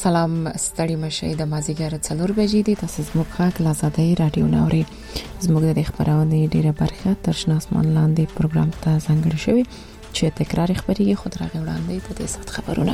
سلام ستړي مشه د مازیګر 4 بجې دي. تاسو زموږ غږ لازادۍ رادیو نوري زموږ د خبرونه ډیره برخه ترشنه اسمان لاندې پروګرام ته ځانګړی شوی چې تکرار خبري خود راغی وړاندې ته د سات خبرونه.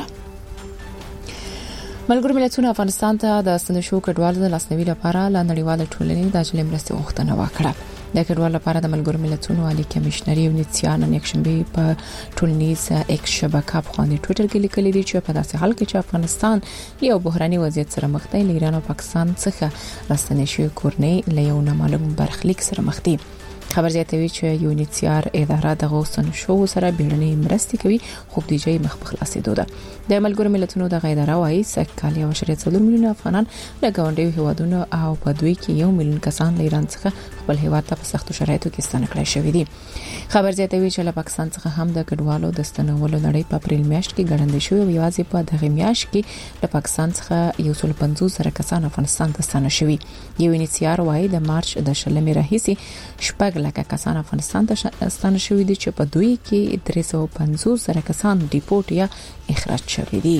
ملګرو ملتونو افغانستان ته د سندشو کډوال د لاسنوي لپاره لنډیواله ټولنې د اجلې مرستې غوښتنه وکړه. د کډوال لپاره د ملګرو ملتونو عالی کمشنري ونیسیان نن یکشنبه په ټولنیز ایکس شبکه په باندې ټوئیټر کې لیکلي دي چې په داسې حال کې چې افغانستان یو بحراني وضعیت سره مخ دی، ایران او پاکستان څخه راستنې شوی کورنۍ له یو نامعلوم برخلیک سره مخ دي. خبر زیاتوي چې یونیسیار اداره د غوښتن شو سره بیړنۍ مرستې کوي، خو د جې مخ په خلاصېدو ده. د ملګرو ملتونو د غیداره وایي سکهالی او شریعت 4 میلیون افغانان له ګاونډیو هیوادونو او په دوی کې 1 میلیون کسان له ایران څخه خپل هیواد ته په سختو شرایطو کې ستنه کړای شوی دي. خبر زیاتوي چې له پاکستان څخه هم د کډوالو د ستنولو لړۍ په اپریل میاشت کې ګړندې شوې او یوازې په دغه میاشت کې له پاکستان څخه 150 کسان افغانستان ته ستنه شوي. یونیسیار وایي د مارچ د 20 راهیسې شپږ لکه کسان افغانستان ته ستنه شوي دي چې په دوی کې 350 کسان ډیپورټ یا اخراج شوي دي.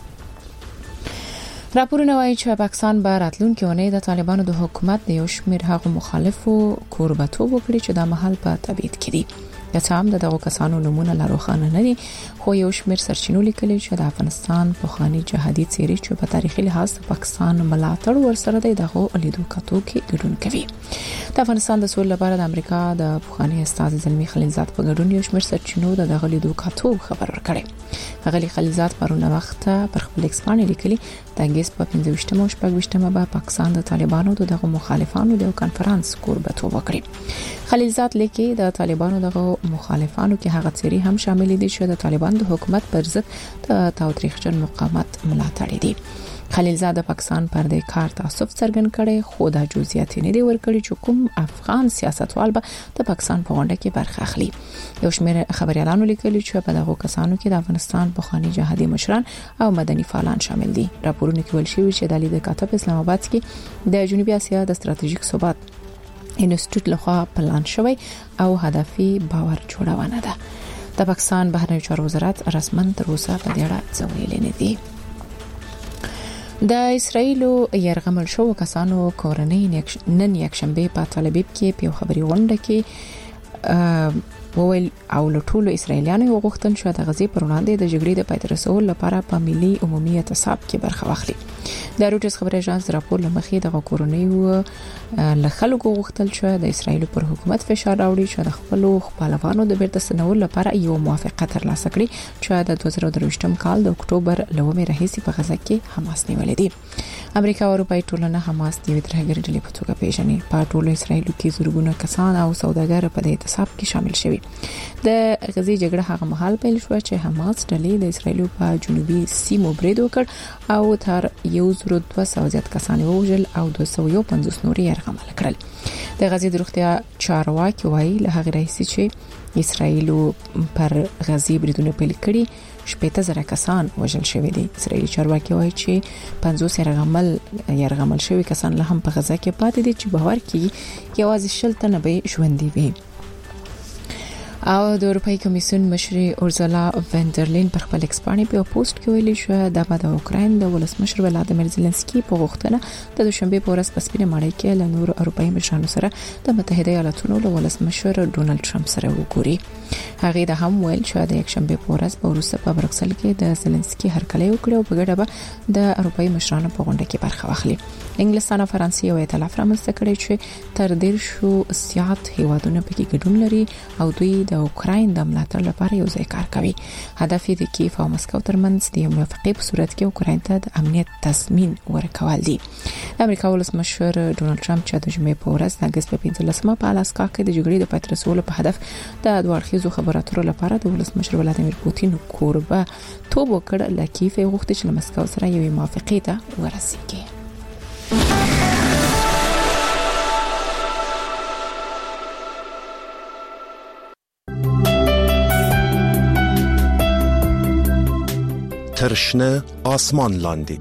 راپورونه وايي چې پاکستان به راتلونکي ونې د طالبانو د حکومت د یو شمېر هغو مخالفو کوربتوب وکړي چې د محل په تبعید کړي. یا هم دغه کسانو نمونه لا روښانه نه دي، خو یو شمېر سرچینو لیکلي چې د افغانستان پخوانی جهادي څیرې چې په تاریخي لحاظ پاکستان ملاتړ ورسره دی دغه لیدو کتو کې ګډون کوي. د افغانستان د سولې لپاره د امریکا د پخوانی استاد زلمی خلیلزاد په ګډون یو شمېر سرچینو دغه لیدو کتو خبر ورکړي. غلی خلیلزاد پرونه وخت پر خپل ایکس باندې لیکلي د اگست په 15 او 16 به پاکستان د طالبانو دغه مخالفانو د کانفرنس کوربتوب وکړي. خلیلزاد لیکي د طالبانو دغه مخالفانو کې هغه څیرې هم شامل دي چې د طالبان د حکومت پر ضد د تاوتریخجن مقاومت ملاتړ دي. خلیلزاد پاکستان پر دې کار تعصب څرګند کړي، خو د جزئیات نه دی ورکړي چې کوم افغان سیاستوال به د پاکستان په غونډه کې برخه اخلي. یو شمېر خبريالانو لیکلي چې په دغه کسانو کې د افغانستان پخوانی جهادي مشران او مدني فعالان شامل دي. راپورونه کې ویل شوی چې د لیدو کاتب اسلام آباد کې د جنوبي اسیا د ستراتیژیک ثبات انسټیټیوټ لخوا پلان شوی او هدفي باور جوړونه ده. د پاکستان بهرنیو چارو وزارت رسمن تر اوسه په دې اړه څه ویلي نه دي. د اسرایلو يرغمل شو کسانو کورنۍ نن یکشنبه په تل ابیب کې په خبري غونډه کې وویل او لټولو اسرایلیانو غوښتل شو د غزې پر وړاندې د جګړې د پای ته رسولو لپاره په ملي عمومي اعتصاب کې برخه واخلي. د روټرز خبري اژانس راپور لمخې د کورنیو له خلکو غوښتل شو د اسرایل پر حکومت فشار راوړي چې د خپلوانو د بیرته ستنولو لپاره یو موافقه ترلاسه کړي چې د 2023 کال د اکتوبر لومې راهیسې په غزه کې حماس نیولې دي. امریکا او اروپای ټولنه حماس د ترهګر ډلې په توګه پیژني. په ټولو اسرایل کې زورګونه کسان او سوداګر په دې اعتصاب کې شامل شوي. د غزې جګړه هغه مهال پیل شو چې حماس ډلې د اسرایل په جنوبي سیمو برید وکړ او تر 1200 زیات کسان ووژل او 250 نور یې یرغمل کړل. د غزې د روغتیا چارواکي وایي له هغه راهیسې چې اسرایل پر غزې بریدونه پیل کړي 80,000 کسان وژل شوي دي. اسرایلی چارواکي وایي چې 50 یرغمل شوي کسان له هم په غزه کې پاتې دي چې باور کوي یوازې 60 تنه به ژوندي وي. او د اروپאי کمیسیون مشر اورزولا وندرلین پر خپل ایکس باندې په پوسټ کې ویلي شو د اوکراین د ولسمشر ولادیمیر زيلنسکي په غوښتنه د دوشنبه په ورځ په سپینه ماړی کې له نور اروپאי مشرانو سره د متحده ایالاتونو له ولسمشر ډونالد ټرمپ سره وګوري. هغه د هم ویل چې د یکشنبه په ورځ په روسه په برکسل کې د زيلنسکي هرکلی وکړ او په ګډه به د اروپאי مشرانو په غونډه کې برخه واخلي. انګلستان او فرانسې یو ائتلاف رامنځته کړی چې تر 10 سیات هیوادونه پکې ګډون لري او دوی د اوکراین د ملاتړ لپاره یو ځای کار کوي. هدف یې د کیف او مسکو ترمنځ د موافقې په صورت کې اوکراین ته د امنیت تضمین ورکول دي. د امریکا ولسمشر ډونالد ټرمپ چې د جمعې په ورځ د اگست په 15 په الاسکا کې د جګړې د پای ته رسولو په هدف د دوه اړخیزو خبرو اترو لپاره د ولسمشر ولادیمیر پوتین کوربه توب وکړ، لکه کیف غوښتل چې مسکو سره یو موافقې ته ورسیږي. ترشنه آسمان لاندې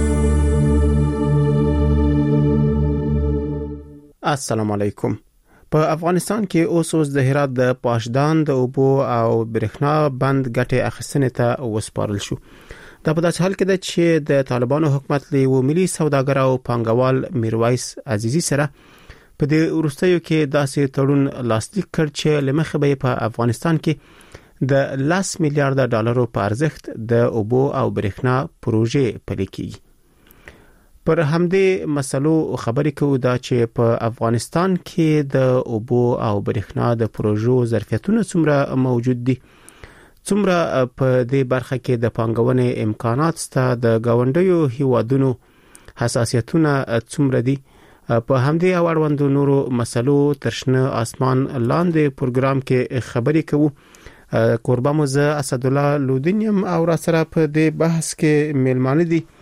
السلام علیکم. په افغانستان کې اوس د هرات د پاشدان د اوبو او برېښنا بند ګټه اخیستنې ته وسپارل شو. دا په داسې حال کې ده چې د طالبانو حکومت له ملي سوداګر او پانګوال میرویس عزیزي سره په دې وروستیو کې داسې تړون لاسلیک کړ چې لمخه به په افغانستان کې د 10 میلیارډ ډالرو په ارزښت د اوبو او برېښنا پروژې پلي کیږي. پر همدې مسلو خبرې کوو دا چې په افغانستان کې د اوبو او برېښنا د پروژو ظرفیتونه څومره موجود دي، څومره په دې برخه کې د پانګونې امکانات شته، د گاونډیو هیوادونو حساسیتونه څومره دي. په همدې او اړوندو نورو مسلو ترشنه اسمان لاندې پروګرام کې خبرې کوو. کوربه مو زه اسد الله لودینیم او را سره په دې بحث کې میلمانه دي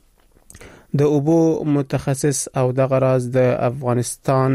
د اوبو متخصص او د غراز د افغانستان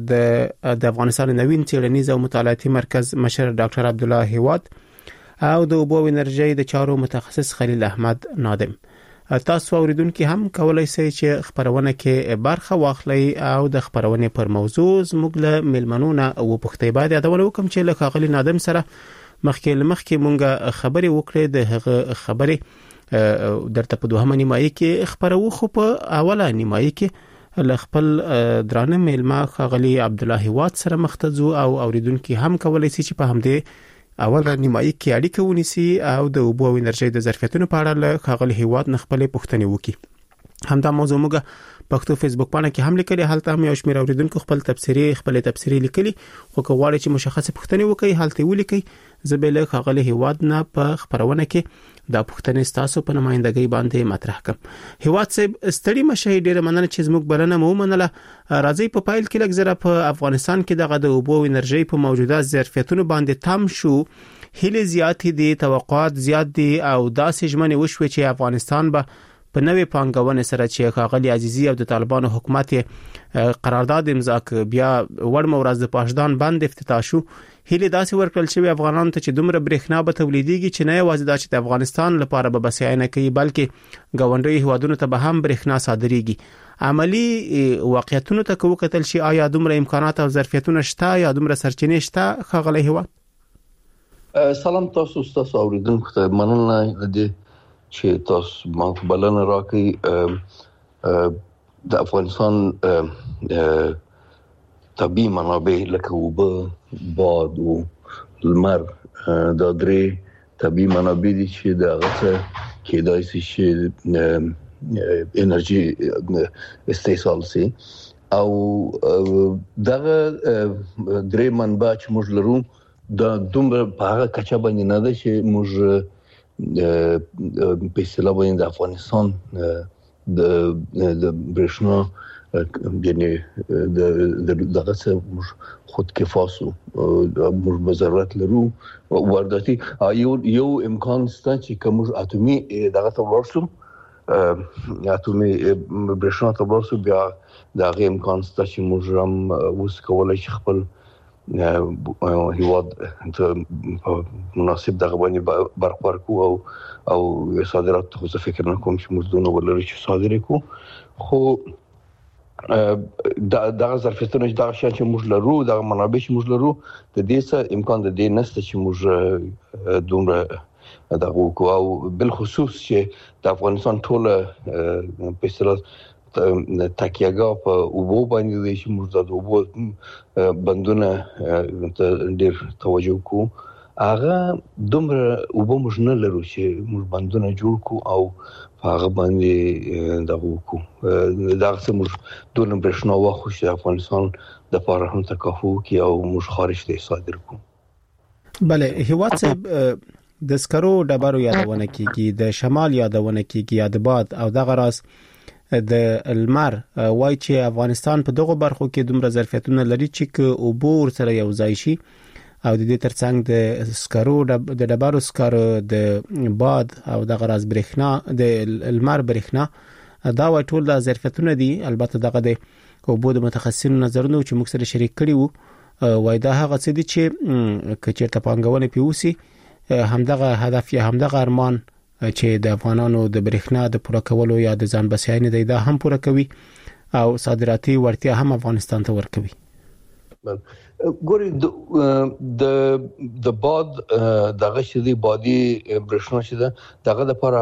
نوین څېړنیز او مطالعاتي مرکز مشر ډاکټر عبد الله هیواد او د اوبو انرژي د چارو متخصص خلیل احمد نادم. تاسو اوریدونکو هم کولای شئ چې خبرونه کې برخه واخلئ او د خبرونه پر موضوع زموږ له میلمنونو او پښتۍ باندې یادونه وکم چې له خلیل نادم سره مخکې مونږه خبرې وکړې. د هغه خبرې درته په دوهمه نیمایي کې خبرو، خو په اوله نیمایي کې ل خپل درانه میلمه خغلی عبد الله هیواد سره مختزو او اوریدونکو هم کولای شي چې په همدې اوله نیمایي کې اړیکه ونیسي او د اوبو او انرژي د ظرفیتونو په اړه له خغلی هیواد نخپلې پوښتنې وکړي. همدا موضوع موږ پښتو فیسبوک باندې کې هم لیکلي، حالت هم یو شمېر اوریدونکو خپل تفسیری لیکلي، خو کوواړي چې مشخصه پوښتنې وکړي حالت ولیکي. زبېله خغلی هیواد نه په خبرونه کې دا پوښتنې ستاسو په نمائندګۍ باندې مطرح کوم. هیواد صاحب ستړي مشه ډېر مننه چې زموږ بلنه مو منله. راځي په پایل کې لږ زره په افغانستان کې دغه د اوبو انرژي په موجوده ظرفیتونو باندې تم شو. هیله زیات دي، توقعات زیات دي او داسې ژمنې وشوي چې افغانستان به په نوې پانګونې سره چې خغلی عزیزي او د طالبانو حکومت قرارداد امضا ک بیا ورمه ورځ د پاشدان بند افتتاح شو. هیله داسې ورکړل شوی افغانانو ته چې دومره برېښنا به تولیدېږي چې نه یوازې دا چې د افغانستان لپاره به بسیاینه کوي بلکې ګاونډي هیوادونو ته به هم برېښنا صادرېږي. عملی واقعیتونو ته وکتل شي آیا دومره امکانات او ظرفیتونه شته یا دومره سرچینې شته خغلی هیواد؟ سلام تاسو اوریدونکو ته مننه دې چې تاسو ما بلنه راکړئ. د افغانستان طبیعي منابع لکه اوبه، باد او لمر دا درې طبیعي منابع دي چې د هغه کېدای شي چې انرژي استحصال شي او دغه درې منبع چې موږ لرو دا دومره په هغه کچه باندې نه ده چې موږ په اصطلاح باندې د افغانستان د برېښنا یعنی دغه څه خود کفاسو موږ به ضرورت لرو وارداتي یو امکان شته چې کوم اتومي دغه ته ورسو اتومي برېښنا ته ورسو بیا دغه امکان شته چې موږ هم اوس کولای شي خپل هیواد ته مناسب دغه باندې برخوار کو او صادرات خو څه فکر نه کوم چې موږ دونه ولرو چې صادر کو. خو دغه ظرفیتونه دغه شان چې موږ لرو دغه منابع چې موږ لرو د دې څه امکان د دې نشته چې موږ دومره دغه کو او بل خصوص چې د افغانستان ټوله په اصطلاح تکیهګاه په اوبو باندې دی چې موږ د اوبو بندونه ډېر توجه کوو. هغه دومره اوبه موږ نه لرو چې موږ بندونه جوړ کو او هغه باندې دغه کو دغه څه موږ دونه برېښنا واخو چې افغانستان د لپاره هم تکافو کی او موږ خارج ته صادر کو. بله هیواد صاحب د سکرو ډبرو یادونه کیږي، د شمال یادونه کیږي، یا د باد او دغه راز د المر وای چې افغانستان په دغه برخو کې دومره ظرفیتونه لري چې اوبو ورسره یو ځای شي او د دې ترڅنګ د سکرو د ډبرو سکرو د باد او دغه راز برېښنا د المر برېښنا دا وای ټول د ظرفیتونه دي. البته دغه د اوبو د متخصصینو نظرونه چې موږ سره شریک کړي وو وای دا هغه څه دي چې کچېرته پانګونه پیوسی همدغه هدف یا همدغه ارمان چې د افغانانو د برېښنا د پوره کولو یا د ځان بسیاینې دا هم پوره کوي او صادراتي ورتیا هم افغانستان ته ورکوي. ګوري د باد دغه شدي بادي برښنا شده دغه لپاره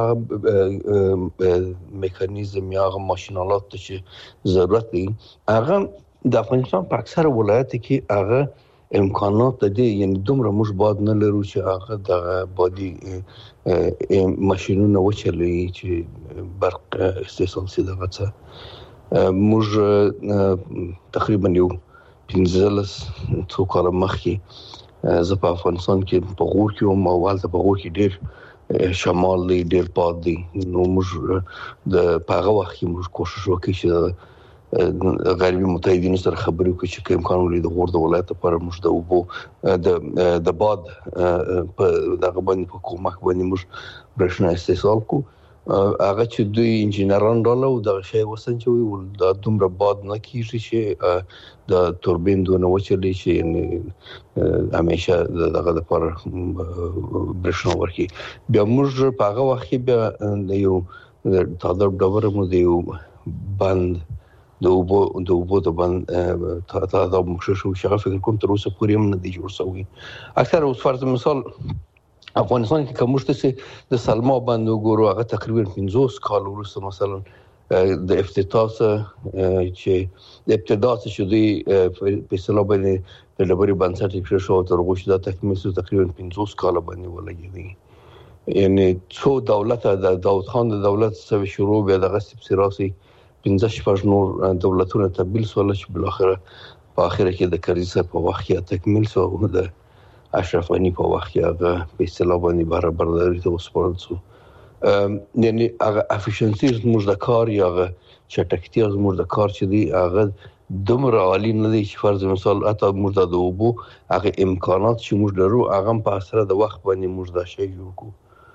میکانیزم یا ماشینالات چې ضرورت دي هغه د افغانستان په اکثره ولایت کې هغه امکانات دي یعنی دومره موږ باد نه لرو چې هغه د بادي ماشینونه وچلي چې برق استحصال سي دغه څه موږ تقریبا یو 15 څو کال مخکې زه په افغانستان کې په غور کې او ماوالته په غور کې ډېر شمال دی ډېر باد دی نو موږ د پاغه وخت کې موږ کوشش وکړو چې غربي متحدینو سره خبرې وکړو چې امکان ولري د غور د ولایت لپاره موږ د اوبو د باد په دغه باندې په کومک باندې موږ برښنا استحصال کوو هغه چې دوی انجینران رااله او د شی وسنجوي ول د دومره باد نه کیږي چې د توربین دونه وچلې شي همیشه دغه لپاره برښنا ورکي بیا موږ په هغه وخت کې بیا یو تادر مو د یو بند د اوبو د بند تادر مخشوش او شغه فکر کوم تر اوسه پورې هم نه دی جوړ شوی اکثر اوس فرض مثال افغانستان کې کومشته سي د سلما بند وګورو هغه تقریبا 50 کال وروسته مثلا د افتتاح چې د ابتدا چې دوی په اصطلاح باندې د لبري بنسټ کې شو تر غوښه د تکمیل تقریبا 50 کال باندې ولګي یعنی څو دولت د داود خان د دولت سره شروع بیا د غصب سراسي 15 نور دولتونه تبدیل سول چې بل اخره په اخره کې د کریزه په وخت کې تکمیل سو د اشرف غنی په وخت کې هغه په اصطلاح باندې برابرداري ته وسپارل شو یعنی هغه افیشنسي زموږ د کار یا چټکتیا زموږ د کار چې دی هغه دومره عالی نه دی چې فرض مثال اته موږ د اوبو هغه امکانات چې موږ لرو هغه په اسره د وخت باندې موږ دا شی جوړ کوو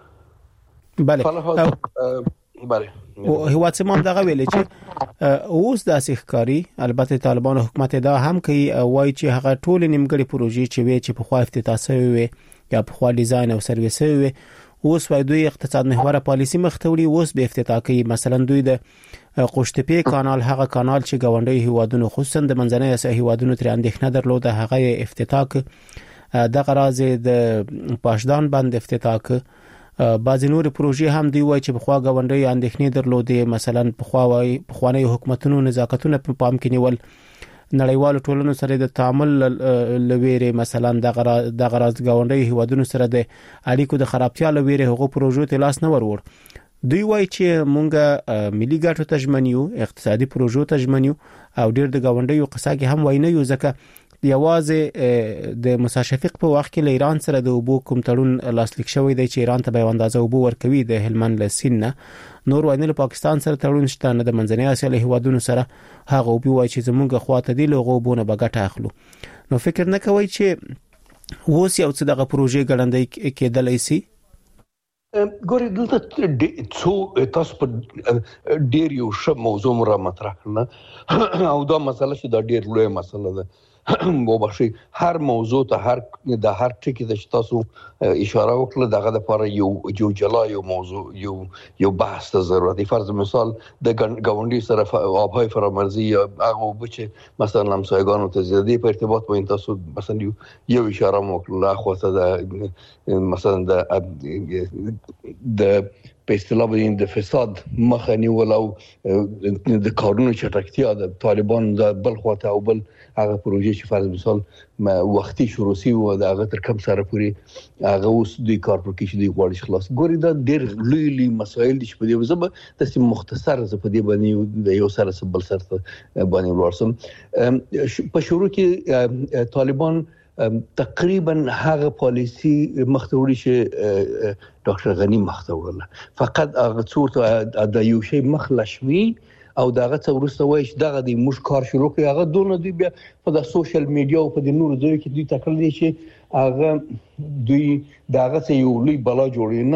بله هو سیمه دغه ویل چې اوس د ښکاری البته طالبان حکومت دا هم کوي وایي چې هغه ټول نیمګړي پروژې چې وي چې په خوا افتتاح شوی وي یا په خوا ډیزاین او سرویس وي اوس وایي دوی اقتصاد محوره پالیسی مختوري اوس به افتتاح کوي مثلا دوی د قوشتپی کانال هغه کانال چې گاونډي هیوادونو خصوصا د منځنۍ اسیا هیوادونو تر اندېښنه درلوده هغه افتتاح د غراض د پاشدان بند افتتاح بعضی نور پروژې هم دی وای چې په خوا غونډي اندېښنې درلودې مثلا په خوانی حکومتونو نزاکتونه په پام کې نیول نړیوال ټولنو سره د تعامل لويره مثلا د غراض غونډي هیوادونو سره د اړیکو د خرابتیا لويره هغه پروژو ته لاس نه ورور دوی وای چې مونږه ملي ګټو تجمنیو اقتصادي پروژو تجمنیو او ډیر د غونډي قصه کې هم وای نه یو ځکه یوازې د مساشفق په وخت کې ایران سره د اوبو کوم تړون لاسلیک شوی دی چې ایران ته به اندازه اوبو ورکوي د هلمند لسین نه نور وینل پاکستان سره تړون شته نه د منځنۍ اسیا له هیوادونو سره هغه اوبو وای چې زمونږ خواته دی له غوبونه بغټه اخلو نو فکر نه کوي چې اوس یو څه دغه پروژې ګړندې کېدلای شي ګوري دلته څو تاسو په ډیر یو ښه موضوع را مطرح کړل او دا مسله چې دا ډیر لوی مسله ده وبخښي هر موضوع ته هر ټکی د تاسو اشاره وکړه دغه لپاره یو جلا یو موضوع یو بحث ته ضرورت دی فرض مثال د گاونډي سره آبهای فرامرزی یا هغه بچ مثلا همسایگانو ته زیاتې په ارتباط باندې تاسو مثلا یو اشاره وکړه خو ته مثلا د په اصطلاح باندې د فساد مخه نیول او د کارونو چټکتیا د طالبان د بل خواته او بل هغه پروژې چې فرض مثال وختي شروع شي او د هغه تر کوم سره پوری هغه اوس د کار پر کې شي غواړي خلاص ګوري دا ډېر لوی مسایل دي چې په دې وزبه تاسو مختصر ز په دې باندې یو سره بل سره باندې ورسم په شروع کې طالبان تقریبا هغه پالیسی مختوري چې ډاکټر غنی مختورله فقط هغه څورته د یو شی مخلشوي او دغه څو ورسته وای چې دغه د موږ کار شروع کړی هغه دونه دی بیا په د سوشل میډیا او په د نورو ځایو کې دوی تکل دي چې هغه دوی دغه څه یو لوی بلا جوړی نه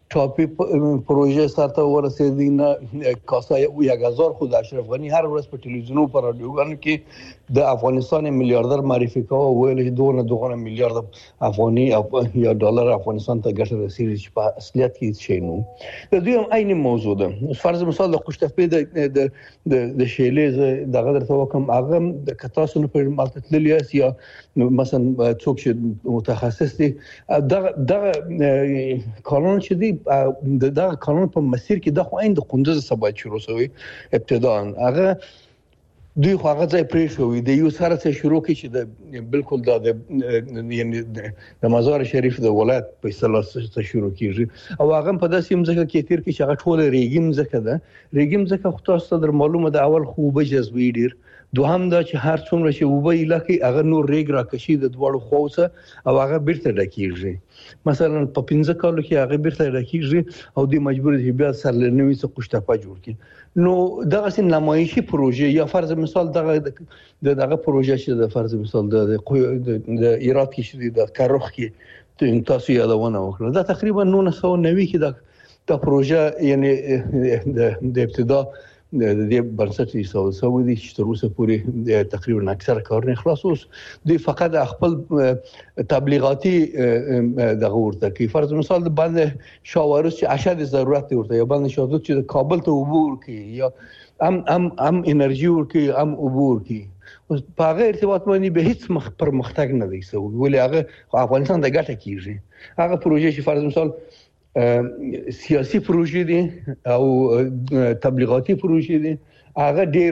ټاپي پروژه سره ورسېدی نه کاسا 1000 خود اشرف غنی هر ورځ په ټلویزیونو پر رادیوګانو کې د افغانستان میلیاردر معرفي کوي ویل چې 2 میلیارډ افغاني یا ډالر افغانستان ته ګټه رسیدي چې په اصلیت کې شي نو د دوی هم عین موضوع ده. فرض مثال د قشتفې د شیلې د غدر توکم هغه د کتاسو په مالتتللیاس یا مثلا څوک چې متخصص دي دا قانون چې دی دا قانون په مسیر کې د خو عین د قندوز سبا شروع شوی ابتداء هغه دوی خو هغه ځای پرې شوی د یو سره څخه شروع کی چې د بالکل د یعنی د مزار شریف د ولایت په اصطلاح څخه شروع کیږي او هغه په داسې مځکه کې تیر کې چې هغه ټول ریګم ځکه ده ریګم ځکه خو تاسو در معلومه ده اول خو به جذبي ډیر دوهم دا چې هر څومره چې وبې علاقې هغه نور ریګ راکشي د دوړو خوسه او هغه بیرته ډکیږي مثلا په 15 کالو کې هغه بیرته ډکیږي او د مجبور دي بیا سرلنوي څخه قشتفه جوړ کړي نو دغه سین نمایشي پروژه یا فرض مثال دغه پروژه چې د فرض مثال د ایراد کې شې د کارخ کې تاسو یادونه وکړه دا تقریبا 1990 کې دا پروژه یعنی د ابتدا د دې بنسټ ایستل شوی دی چې تر اوسه پورې تقریبا اکثر کارونه خلاص اوس دوی فقط خپل تبلیغاتي دغه ورته کوي فرض مثال د باندې شاورس چې اشد ضرورت ورته یا باندې شاهد چې کابل ته عبور کوي یا ام انرژي ورکي ام عبور کوي اوس په هغه ارتباط باندې به هیڅ پرمختګ نه دی سوی ولې هغه افغانستان د ګټه کیږي هغه پروژه چې فرض مثال سیاسي پروژې دي او تبلیغاتي پروژې دي هغه ډیر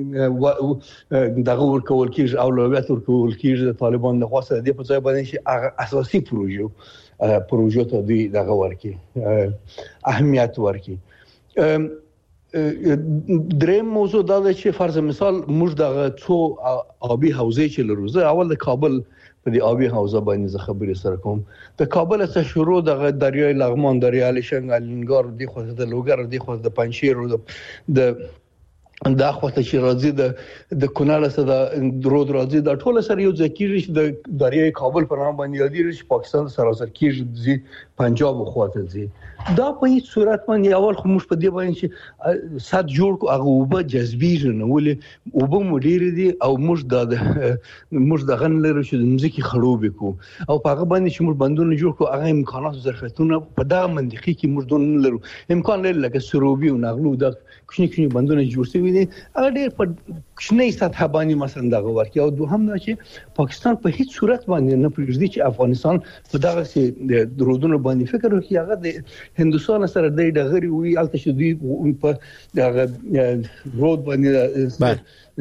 دغه ورکول کیږي اولویت ورکول کیږي د طالبان د خاصه د په ځای باندې چې هغه اساسي پروژو ته دی دغه ورکي اهمیت ورکي دریم موضوع دا چې فرض مثال موږ دغه څو آبي حوزې چې لرو اول د کابل په دې آبي حوزه باندې خبرې سره کوم د کابل څخه شروع د دریای لغمان دریای شنګ الینګار دی خو د لوګر دی خو د پنځشیر د دا خواته چې راځي د کونړ سره د درود راځي د ټول سره یو ځکه چې د دریای کابل په نام باندې یادېږي چې پاکستان سره سره کېږي پنجاب خواته ځي دا په هیڅ صورت باندې اول خو موږ په دې باندې چې صد جوړ کو هغه وب جذبي نه ولې وب مدیر دي او موږ د غن لري چې د مزيکي خړوب کو او په هغه باندې چې موږ بندونه جوړ کو هغه امکانات او ظرفیتونه په دا منطقي کې موږ دون لرو امکان لري لکه سروبي او نغلو د کوچني بندونه جوړ شوي دي هغه ډېر په کوچني سطح باندې مثلا دغه ورکي او دوهم دا چې پاکستان په هیڅ صورت باندې نه پرېږدي چې افغانستان په دغه سي درودونو باندې فکر وکړي هغه هندوستان سره د ډغري وی الته شدي په دغه رود باندې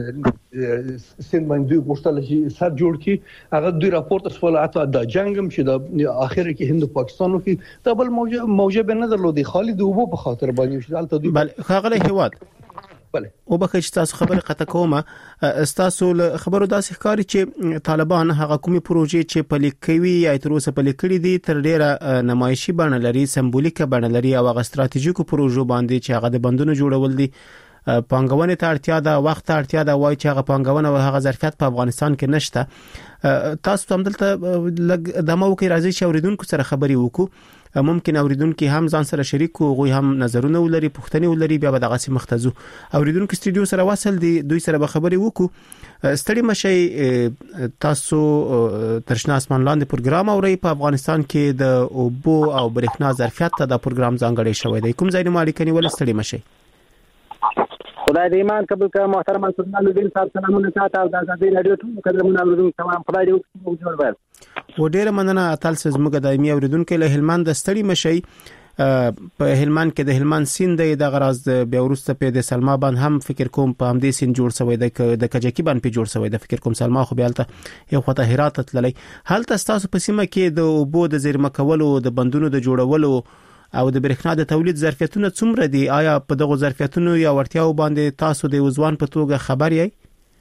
سین باندې ورته چې سر جوړ کی هغه دوی راپورټ سوال اته د جنگم چې د اخر کې هند پاکستانو کې د بل موجه به نه درلودي خالد وبو په خاطر باندې چې الته دوی بل خغله هواد او بخښ تاسو خبره قطه کومه تاسو خبرو داسې ښکاري چې طالبان هغه کومي پروژې چې په لیکوي یا تر اوسه په لیکلي دي تر ډیره نمایشي بڼه لري سمبولیکه بڼه لري او هغه ستراتیژیکو پروژو باندې چې هغه د بندونو جوړول دي پانګونې ته اړتیا ده وخت ته اړتیا ده وای چې هغه پانګونه او هغه ظرفیت په افغانستان کې نشته تاسو هم دلته د موقع راځي چې اوریدونکو سره خبري وکړو ممکن اوریدونکو هم ځان سره شریک او غوي هم نظرونه ولري پښتني ولري بیا به دغه سي مختزو اوریدونکو استودیو سره وصل دي دوی سره به خبري وکړو ستړي مشي تاسو ترشنا اسمان لاندې پروګرام اوري په افغانستان کې د اوبو او برېښنا ظرفیت ته د پروګرام ځانګړی شوی دی کوم ځای نه مالکني ول ستړي مشي خدای دې ایمان قبول کړه محترم سلطان صاحب سلامونه تاسو د ازادي رادیو ټول قدرمن اوریدونکو تمام خدای دې جوړ وای و ډیره مننه اتل زموږ دایمي اوریدونکو له هلمند ستړي مشي په هلمند کې د هلمند سیند د غراز بیا ورسته په د سلما باندې هم فکر کوم په همدې سیند جوړ شوی د کجکی باندې په جوړ شوی د فکر کوم سلما خو بیالته یو خطه هرات تللی هلته تاسو په سیمه کې د اوبو د زیرمه کولو د بندونو د جوړولو او د برېښنا د تولید ظرفیتونه څومره دي آیا په دغه ظرفیتونو یا ورتیاو باندې تاسو د وزوان په توګه خبر یې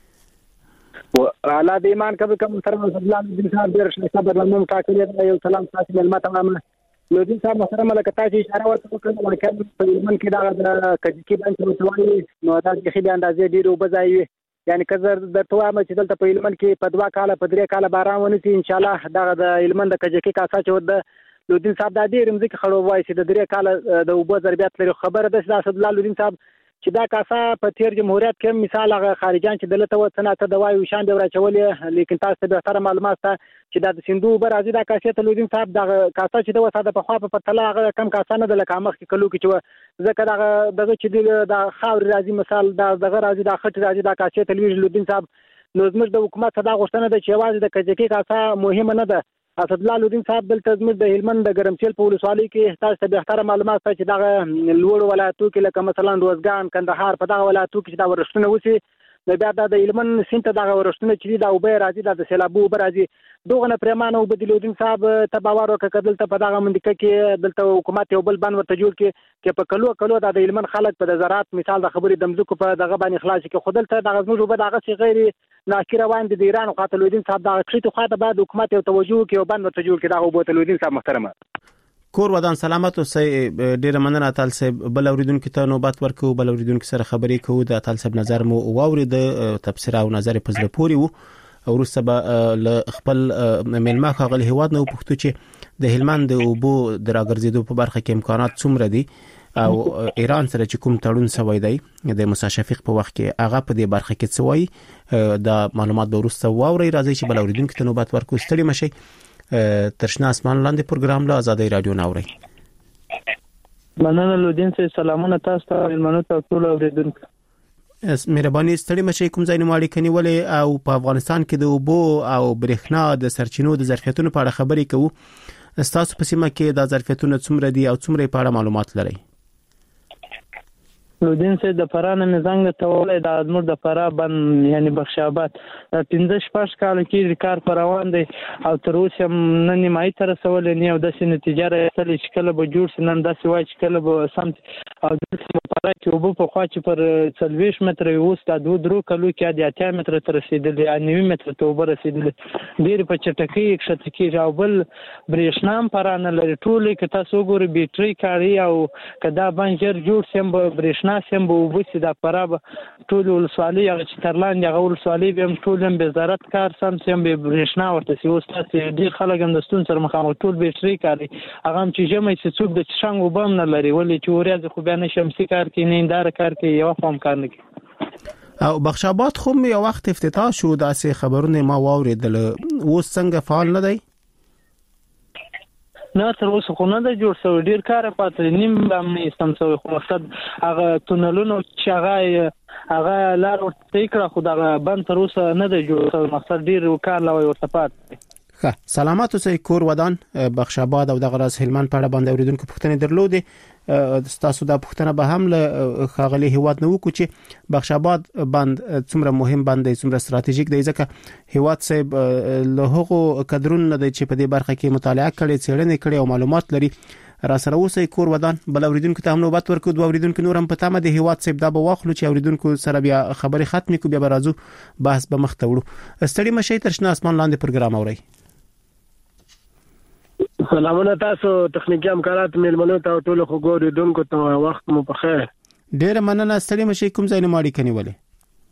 او اعلی د ایمان کبه کوم سره الله دې صاحب ډېر صبر لمم ټاکلې یو سلام تاسو ملما تمام نو دې صاحب محترم لکه تاسو اشاره ورکړه ولکه په یمن کې دا کجکی باندې توایي نو دا د خې اندازې ډېر وبځایي یعنی کزر د توامه چې دلته په یمن کې په 2 کال په 3 کال باران ونی ان شاء الله دا د یمن د کجکی کاسا چې ود لودین صاحب د دې رمزي خړو وایي چې د 3 کال د وبو ضربیات لري خبره ده چې اسد الله لودین صاحب چې دا کاسه په تیر جمهوریت کې مثال هغه خارجان چې دلته وڅنه ته د وایو شان دی ورچولې لیکن تاسو به تر معلومات چې د سیندو بر ازي دا کاسه ته لودین صاحب دا کاسه چې د وساده په خوا په تله هغه کم کاسه نه د لکه مخ کې کلو کې چې ځکه دغه چې د خاور راځي مثال دغه راځي د خټ راځي دا کاسه ته لودین صاحب نو زموږ د حکومت صدا غوښتنه ده چې आवाज د کجکی کاسه مهمه نه ده اسد الله لودین صاحب دلته زموږ د هلمند د ګرمسیل په ولسوالۍ کې تاسو ته به اختر معلومات چې دغه لوړ ولایتو کې لکه مثلا روزګان کندهار په دغه ولایتو کې دا ورښتونه وسی نو بیا د هلمند سینت دغه ورښتونه چې دا وبې راځي د سیلابو وبې راځي دوغه نه پرمانه وبدلودین صاحب ته باور وکړه دلته په دغه منډکه کې دلته حکومت یو بل باندې ورته جوړ کې په کلو د هلمند خلک په زراعت مثال د خبرې د مزکو په دغه باندې خلاص کې خودلته دغه زموږ وبې دغه څه غیر ناکره روان دي د ایران قاتلودین صاحب دغه کړي خاطر بعد حکومت یو توجه کوي او باندې ورته جوړ کې دغه بوتلودین صاحب محترمه کور ودان سلامت اوسئ ډیره مننه تل صاحب بل اوریدونکو ته نوبت ورکو بل اوریدونکو سره خبرې کوو د تل صاحب نظر مو واورید تبصره او نظر په زړه پوري وو ورسته به ل خپل ملما خغل هواد نو پښتو چې د هلمند او بو دراګرزیدو په برخه کې امکانات څومره دي او ایران سره چې کوم تړون سوی دی د موسی شفیق په وخت کې هغه په دې برخه کې سوی د معلومات به ورسته واوري راځي چې بل اوریدونکو ته نوبت ورکو ستړي مشي ترشنا اسمان لاندې پروګرام له آزادۍ رادیو ناوړي مننه لودین سي سلامونه تاسو ته ملمنو ته ټول اوریدونکو مهرباني ستړي مشي کوم ځای نه ماړي کني ولې او په افغانستان کې د اوبو او برېښنا د سرچینو د ظرفیتونو په اړه خبرې کوو تاسو په سیمه کې د ظرفیتونو څومره دي او څومره په اړه معلومات لرئ لودین سي د فرانه نزنګ ته ولې د ادمر د فرا بن یعنی بخشابات 15 کال کې کار پر روان دي او تر اوسه نن نیمای تر سوال نه او د سې نتیجه راځي چې کله به جوړ سنن د سوای چې کله به سم او د لپاره چې وبو په خوا چې پر 40 متر اوس د 2 کلو کې د 8 متر تر رسیدل یعنی 9 متر ته وبر رسیدل ډیر په چټکی کښته کې او بل برېښنام پرانه لري ټول کې تاسو ګوري بیټری کاری او کدا بنجر جوړ سم برېښنا سم به وبسي د پراب ټول ولسوالۍ هغه چې ترلاندې هغه ولسوالۍ به ټول هم وزارت کار سم به برېښنا ورته سی اوس تاسو ډیر خلک هم د ستون سره مخامخ ټول بیټری کاری هغه هم چې جمعي چې څوک د څنګه وبم نه لري ولې چې ورځ خو بیا نه شمسي کار کوي نه اندار کار کوي یو قوم کار نه کوي او بخشابات خو یو وخت افتتاح شو داسې خبرونه ما واوریدل اوس څنګه فعال نه دی نه تر اوسه خو نه د جوړ شو ډیر کار پاتې نیم هم نه استم شوی خو مقصد هغه تونلونو چې هغه لار ورته کړه خو دا بند تر اوسه نه د جوړ شو مقصد ډیر کار لوي ورته پات ښه سلامات اوسئ کور ودان بخشاباد او د غراس هلمند په اړه باندې اوریدونکو پوښتنې درلودې تاسو دا پوښتنه به هم له خاغلی هواد نو کو چې بخشاباد بند څومره مهم بند دی څومره ستراتیژیک دی ځکه هواد صاحب له هغو کډرون نه دی چې په دې برخه کې مطالعه کړي څېړنې کړي او معلومات لري را سره اوسئ کور ودان بل اوریدونکو ته هم نوبت ورکو دوه اوریدونکو نور هم په تمه د هواد صاحب دا به واخلو چې اوریدونکو سره بیا خبرې ختمې کو بیا به راځو بحث به مخ ته وړو ستړي مشي ترشنا اسمان لاندې پروګرام اوري سلامونه تاسو تخنیکی امکانات ملمنو ته ټول خو ګوریدونکو ته وخت مو په خیر ډیر مننه ستړي مشي کوم ځای نه ماړي کني ولې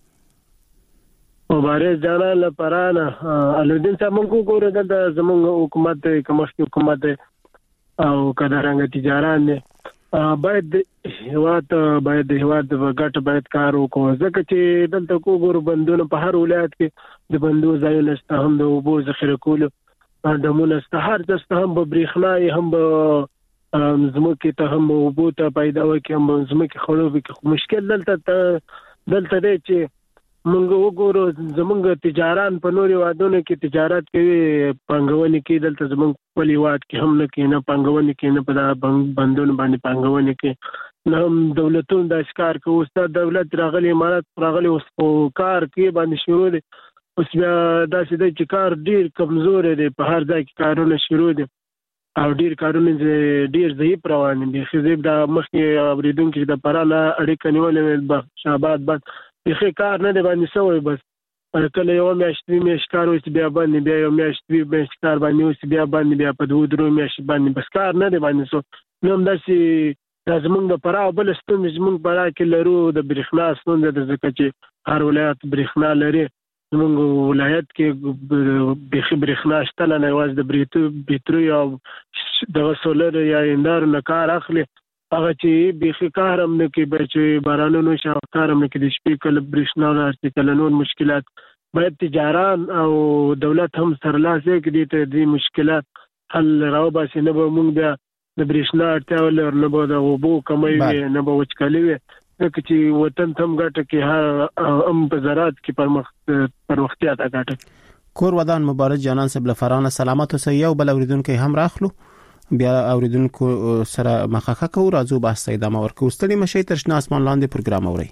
مبارز جانا لپاره الودین صاحب موږ ګورو د زموږ حکومت کومه حکومت او کډرنګ تجاران نه باید هواد وګټ باید کار وکړو ځکه چې دلته کو ګورو بندونه په هر ولایت کې د بندو ځایونه ست هم د وبو ذخیره کولو د مونستهار د هم برېښنا هم زموږ ته هم وبو ته پیدا وکي هم زموږ خړو کې مشکل دلته دی چې موږ وګورو زموږ تجاران په نوري وادونو کې تجارت کوي پنګونې کې دلته زموږ په لیواد کې هم نه کې نه پنګونې کې نه په بندونو باندې پنګونې کې نه هم دولتونو د اشکار کوي استاد دولت راغلي امارات راغلي اوس کار کې باندې شروع دي اوس بیا داسې دی چې کار ډیر کمزور دی په هر ځای کې کارونه شروع دي او ډیر کارونه ډیر ضعیف روان دي خزیب د مخکې اوریدونکو د پراله اړیکه نیولې بخشاباد بس هیڅ کار نه دی باندې سوی بس کله یو میاشت کار اوس بیا باندې بیا یو میاشت کار باندې اوس بیا باندې بیا په 2 میاشت باندې بس کار نه دی باندې سو نو داسې زمونږ د پراو بل ستون زمونږ پرا کې لرو د برېښنا ستون د ځکه چې هر ولایت برېښنا لري زموږ ولایت کې بخي برېښنا شته نه یوازې د بټري او د سولر یا اندار نه کار اخلي هغه چې بخي کار هم نه کوي چې بارانونو شاوکار هم نه کوي د شپې کله برېښنا راځي کله نور مشکلات باید تجاران او دولت هم سرلاسه کړي ته د مشکلات حل راوباسي نه به موږ بیا د برېښنا اړتیا ولر نه به د اوبو کمی وي نه به وچکالي وي ځکه چې وطن ته هم ګټه کې هم په زراعت کې پرمختیا ته ګټه کور ودان مبارک جانان صاحب لفرانه سلامت اوسه یو بل اوریدونکو هم راخلو بیا اوریدونکو سره مخاخه کو راځو بحث ادامه ورکو ستړي مشي تر شنه اسمان لاندې پروګرام اوري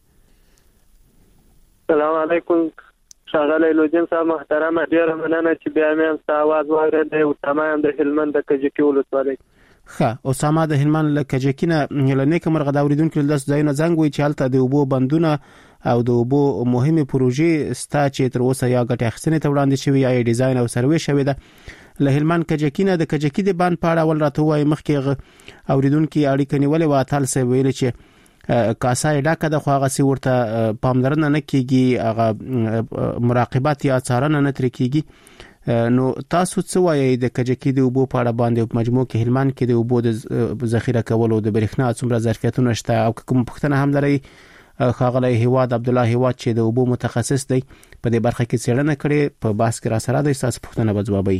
السلام علیکم ښاغلی لودین صاحب محترمه ډیره مننه چې بیا مې هم आवाज واورېدی اسامه هم د هلمند د کجکي ولسوالۍ ښه اسامه د هلمند له کجکي نه لنیک مرغه د اوریدونکو له ځایونه زنګ وی چې هلته د اوبو بندونه او د اوبو مهمه پروژې ستا چې تر اوسه یا ګټه اخیستنې ته وړاندې شوی یا ډیزاین او سروې شوی ده له هلمند کجکي نه د کجکي د بند په اړه ول راته وای مخکې اوریدونکو اړیکه نیولې و تل سه ویل چې کاسای ډاکه د خواغه سی ورته پاملرنه نه کیږي هغه مراقبت یا څارنه نه تر کیږي نو تاسو څه وایي د کجکي د اوبو په اړه باندې په مجموع کې هلمند کې د اوبو د ذخیره کولو د برېښنا څومره ظرفیتونه شته او کوم پوښتنه هم لري خاغلی هیواد عبد الله هیواد چې د اوبو متخصص دی په دې برخه کې څېړنه کړې په بحث کې را سره د تاسو پوښتنه به جوابوي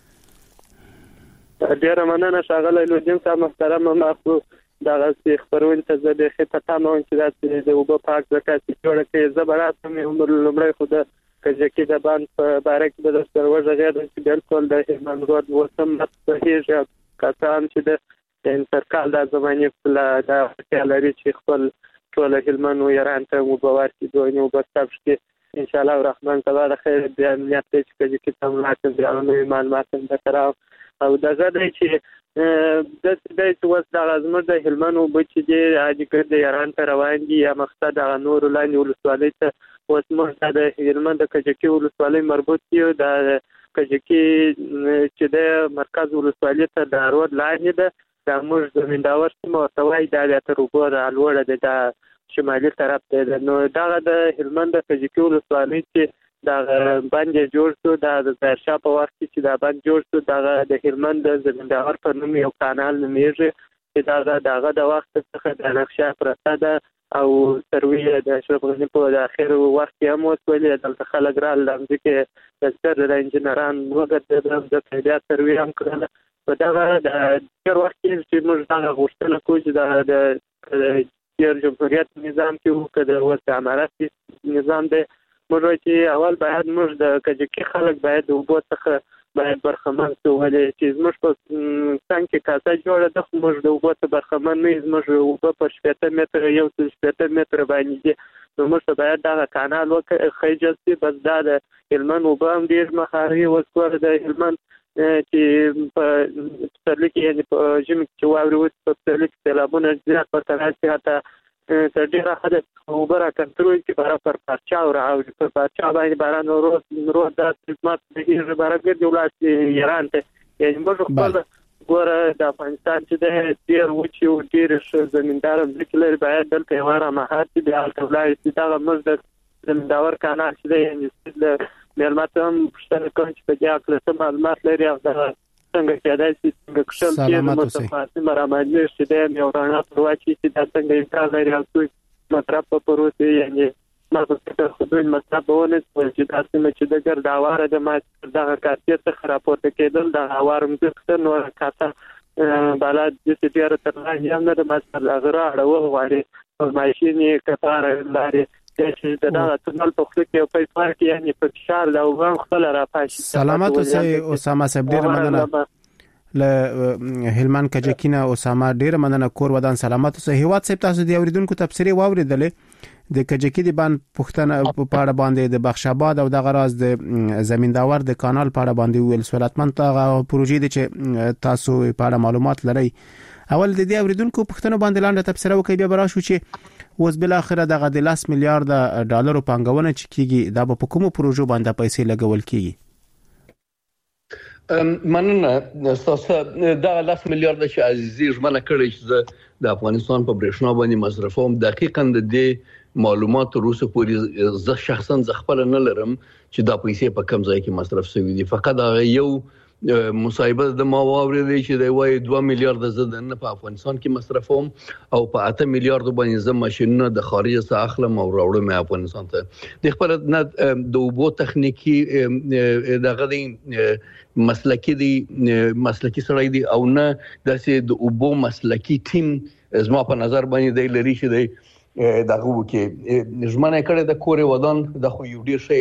ډیره مننه ښاغلی لودین صاحب محترم ماخو دا غوښتي خبرونه ته زه د خطه مون چې د اوبو پاک زکات جوړ کړي زبرات مې عمر لمړی خو د کجکي د باندې په باره کې د سروژ غیر چې بالکل د هلمند روډ وسم صحیح کسان چې د سرکال د زمانه په د لري چې خپل ټول هلمند ويران ته مبوار کې دوی نو بستاب کې ان شاء الله الرحمن تعالی خیر د امنیت چې کجکي ته ملاقات د معلومات ذکر او دا زده چې د دې وس د ازمر د هلمند او بچ دي اجګر د ایران ته روان دي یا مقصد د نور لاندې ولسوالۍ ته وسمه د هلمند د کجکي ولسوالۍ مربوط دي د کجکي چې د مرکز ولسوالۍ ته د روډ لاندې ده د موږ زمینداور سیمه توای د تر وګوره الوړه د شمالي طرف ته نو دا د هلمند د کجکي ولسوالۍ چې دا باندې جوړ شو د ظاهرشاه په وخت کې چې دا باندې جوړ شو د هلمند د زمینداور په نوم یو کانال نومیږي چې دا د وخت څخه د نقشه پرته ده او سروي د اشرف غني په اخر وخت کې هم وسولې د خلک را لمځي کې د ستر د انجنيران وګړي د پیډیا سروي هم کړل په دا د هر وخت چې موږ دا غوښتنه کوو چې د جمهوریت نظام کې وکړو د امارات نظام د موږ چې اول باید موږ د کجکي خلک باید وبو څخه باید برخمن شو ولې چې موږ په څنګه کاسه جوړه د موږ د وبو څخه برخمن نه موږ وبو په 70 متر یو 70 متر باندې نو موږ باید دا کانال خېجسي بس دا د هلمند وبو هم ډیر مخاري وسور د هلمند چې په ترلیک یعنی په جمی چې واوري وت په ترلیک سیلابونه زیات په ترڅ هته تر ډیره حد وبره کنټرول کې برابر پر پارچا او راوړي په پارچا باندې باران ورو د خدمت د برابر دی ولاسي ایران ته یعنی موږ خپل ګوره د افغانستان چې د ډیر وچو ډیر زمیندار ځکه باید دلته واره مهات دي الټولای چې دا موږ د زمینداور کانال چې د یعنی معلومات هم پښتنه کوم چې په دې اړه څه معلومات لري او دا څنګه کېدای شي څنګه کښل کې متفاوت مرامل شي د یو رڼا پرواچی چې دا څنګه امکان لري او څه مطلب په پروسه یعنی ما په خپل مطلب ونه چې دا چې د ګر دا واره د ما دغه کارتیت خرابوته کېدل د هوارم څخه نو کاته بلاد د تیار تر نه نه د مستر اغرا اړه وغواړي ماشيني کثار لري چې دا تنل په خپل کې په پارک یعنی په شهر دا وغان خپل را پاشي سلامات اوسئ اسامه صاحب ډیر مننه له هلمند کجکینا اسامه ډیر مننه کور ودان سلامات اوسئ هیواد صاحب تاسو دی اوریدونکو تفسیری واوریدلې د کجکی دی باندې پښتنه په اړه باندې د بخشاباد او د غراز د زمینداور د کانال په اړه باندې ویل سولاتمن ته پروژې دي چې تاسو په اړه معلومات لرئ اول د دې اوریدونکو پښتنه باندې لاندې تفسیر وکړي بیا براشو چې اوس بل اخره دغه د 10 میلیارډ ډالر پانګونه چې کیږي دا په کومو پروژو باندې پیسې لګول کیږي مننه تاسو دا 10 میلیارډ چې عزیزي ژمنه کړې چې د افغانستان په برېښنا باندې مصرفوم دقیقاً د دې معلومات روسه پورې ز شخصا خپل نه لرم چې دا پیسې په کم ځای کې مصرف شوي دي. فقط یو مصاحبه د ما واورېدې چې د وای 2 میلیارډ زدن په افغانستان کې مصرفوم او په 8 میلیارډ باندې زم ماشينونه د خارج څخه اخلم او راوړم افغانستان ته. د خپل د وبو تخنیکی دغه د مسلکی سړی دی او نه د وبو مسلکی ټیم زما په نظر باندې د لری چې د دغه وکي ژمنه کړې د کورې ودان د خو یو ډیر شي